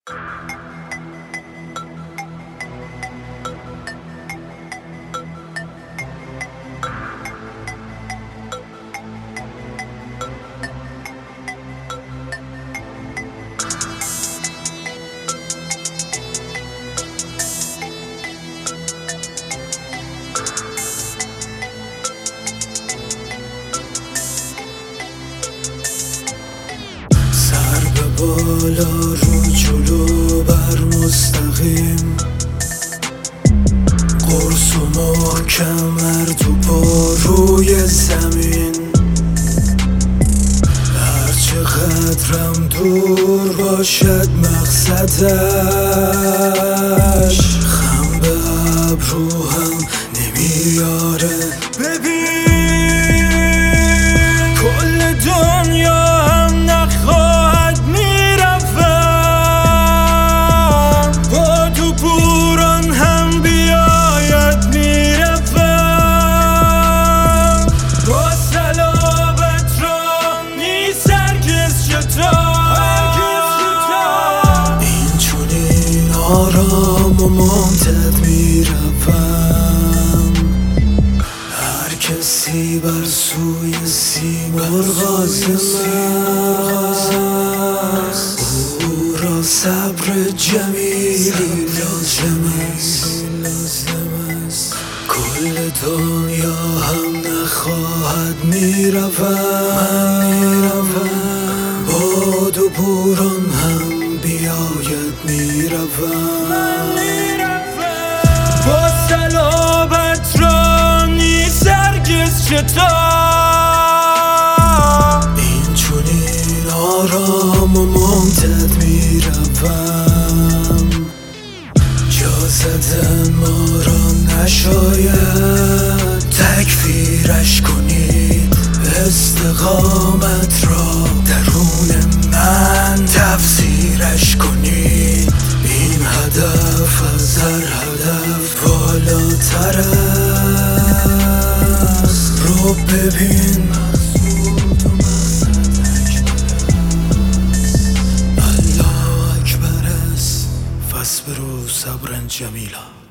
بالا رو جلو بر مستقیم، قرص و محکم مرد و پا روی زمین. هرچقدرم دور باشد مقصدش، خم به ابروهم نمیاره. ببین کل دنیا هم نخواهد میرفم، با تو بوران هم بیاید میرفم. با صلابت را نیست هرگز شتاب، این چونین آرام و ممتد میرفم. هر کسی بر سوی سیمرغ است، او را صبر جمیلی لازم است. کل دنیا هم نخواهد میرفم، باد و بوران هم بیاید میرفم. با صلابت را نیست هرگز شتاب، این چونین آرام و ممتد میرفم. جا زدن ما را نشاید تکفیرش کنید، استقامت را درون من تفسیرش کنید. این هدف از هر هدف بالاتر است، رو ببین الله اکبر است. فاصبروا صبرا جمیلا.